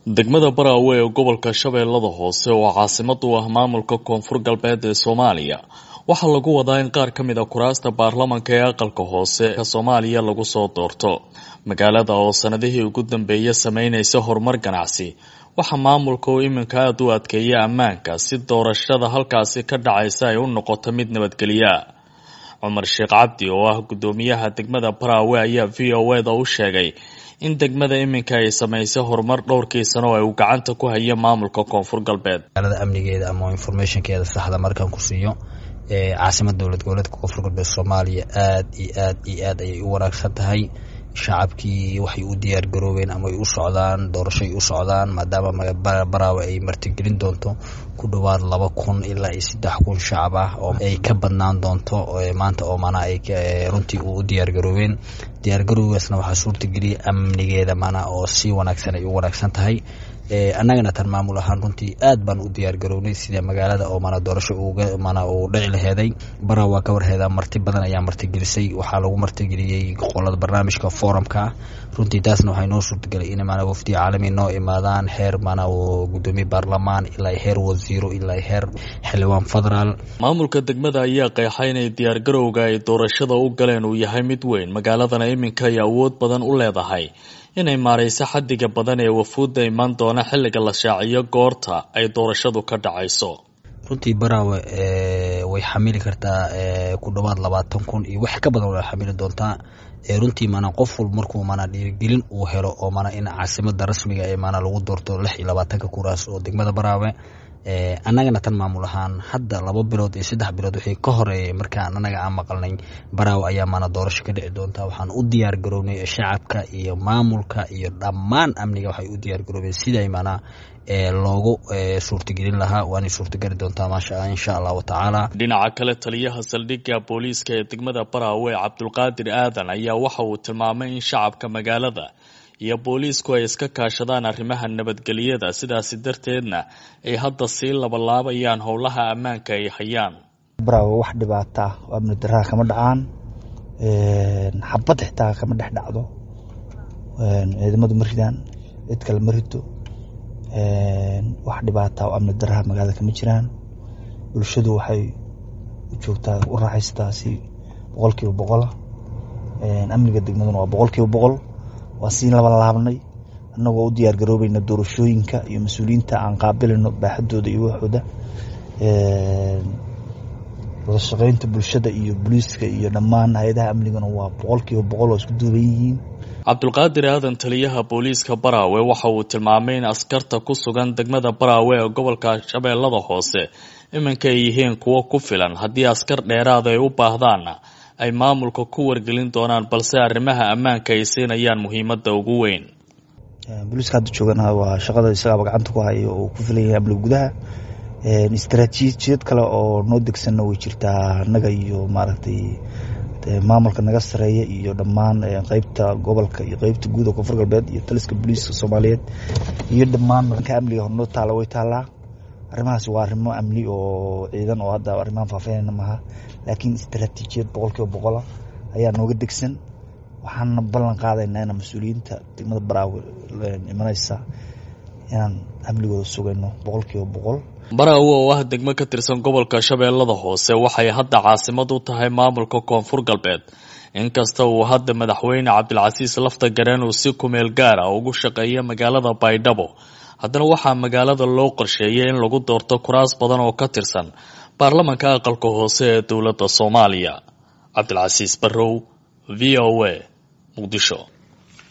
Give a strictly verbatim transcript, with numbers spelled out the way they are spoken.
degmada Baraawe ee gobolka Shabeellada Hoose oo caasimad u ah maamulka Koonfur Galbeed ee Soomaaliya waxaa lagu wadaa in qaar ka mid ah kuraasta baarlamaanka ee aqalka hoose ee Soomaaliya lagu soo doorto magaalada oo sanadihii ugu dambeeyay sameynaysa horumar ganacsi waxa maamulka uu iminka aad u adkeeyay ammaanka si doorashada halkaasi ka dhacaysa ay u noqoto mid nabadgelyo Cumar Sheekh Cabdi oo ah gudoomiyaha degmada Baraawe ayaa V O A da u sheegay in degmada iminka ay sameysay horumar dhowrkii sano ay u gacanta ku hayay maamulka Koonfur Galbeed magaalada amnigeeda ama informationkeeda saxda markaan ku siiyo ee caasimada dawlad goboleedka Koonfur Galbeed Soomaaliya aad iyo aad iyo aad ay u wanaagsan tahay shacabkii waxay u diyaar garoobeen ama ay u socdaan doorashay u socdaan maadaama Baraawe ay martigelin doonto ku dhawaad laba kun ilaa saddex kun shacab ah oo ay ka badnaan doonto maanta oo mana ay runtii u diyaar garoobeen diyaar garowgaasna waxa suurtageliyay amnigeeda mana oo si wanaagsan ay u wanaagsan tahay ee annagana tan maamul ahaan runtii aad baan u diyaar garownay sida magaalada oo mana doorasho uga mana uu dhici laheeday Baraawe ka warheeda marti badan ayaa marti gelisay waxa lagu marti geliyay qolada barnaamijka forumka runtii taasna waxay noo suurtagelay in mana wafdi caalami noo imaadaan heer mana oo gudoomiye baarlamaan ilaa heer wasiiro ilaa heer xildhibaan federaal maamulka degmada ayaa qeexay inay diyaar garowga ay doorashada u galeen uu yahay mid weyn magaaladana iminka ay awood badan u leedahay inay maareyso xaddiga badan ee wafuudda iman doona xilliga la shaaciyo goorta ay doorashadu ka dhacayso runtii Baraawe ee way xamili kartaa ee ku dhawaad labaatan kun iyo wax ka badan way xamili doontaa ee runtii mana qof walba markuu mana dhiirigelin uu helo oo mana in caasimada rasmiga ee mana lagu doorto lix iyo labaatan ka kuraas oo degmada Baraawe ee annagana tan maamul ahaan hadda laba bilood iyo saddex bilood wixii ka horeeyay markaan annaga aan maqalnay Baraawe ayaa mana doorasho ka dhici doonta waxaan u diyaar garownay shacabka iyo maamulka iyo dhammaan amniga waxay u diyaar garoobeen sidii mana ee loogu suurtagelin lahaa waana suurtagali doontaa maasha insha Allah taala dhinaca kale taliyaha saldhigga booliiska ee degmada Baraawe Cabdulqaadir Aadan ayaa waxa uu tilmaamay in shacabka magaalada iyo booliisku ay iska kaashadaan arrimaha nabadgelyada sidaas darteedna ay hadda si laba laabayaan howlaha ammaanka ay hayaan Baraawe wax dhibaato ah oo amni darro kama dhacaan ee xabad xitaa kama dhex dhacdo ee ciidamadu maridaan cid kale marido ee wax dhibaato oo amni darro magaalada kama jiraan bulshadu waxay u joogtaa u raaxaystaa si boqolkiiba boqol ee amniga degmaduna waa boqolkiiba boqol waa siin laba laabnay annagoo u diyaar garoobayna doorashooyinka iyo mas'uuliyiinta aan qaabilno baaxadooda iyo waxooda ee wada shaqeynta bulshada iyo booliiska iyo dhammaan hay'adaha amnigana waa boqolkiiba boqol oo isku duuban yihiin Cabdulqaadir Aadan taliyaha booliiska Baraawe waxa uu tilmaamay in askarta ku sugan degmada Baraawe ee gobolka Shabeellada Hoose iminka ay yihiin kuwo ku filan haddii askar dheeraad ay u baahdaan ay maamulka ku wargelin doonaan balse arrimaha ammaanka ay siinayaan muhiimadda ugu weyn booliiska hadda joogana waa shaqada isaga gacanta ku hayo oo ku filan yahay amniga gudaha ee istaraatiijiyad kale oo noo degsan way jirtaa naga iyo maaragtay maamulka naga sareeya iyo dhammaan qaybta gobolka iyo qaybta guud ee Koonfur Galbeed iyo taliska booliiska Soomaaliyeed iyo dhammaan marka amniga horno taala way taala arrimahaas waa arrimo amni oo ciidan oo hadda arrimahan faafeenna maaha laakiin istaraatiijiyad boqolkiiba boqol ayaa nooga degsan waxaan ballan qaadaynaa in mas'uuliyiinta degmada Baraawe imanaysa inaan amnigooda sugayno boqolkiiba boqol Baraawe oo ah degmo ka tirsan gobolka Shabeellada Hoose waxay hadda caasimad u tahay maamulka Koonfur Galbeed inkasta uu hadda madaxweyne Cabdilcasiis Laftagareen uu si ku meel gaar ah ugu shaqeeyo magaalada Baydhabo haddana waxaa magaalada loo qorsheeyay in lagu doorto kuraas badan oo ka tirsan baarlamaanka aqalka hoose ee dawladda Soomaaliya Cabdilcasiis Barrow V O A Muqdisho.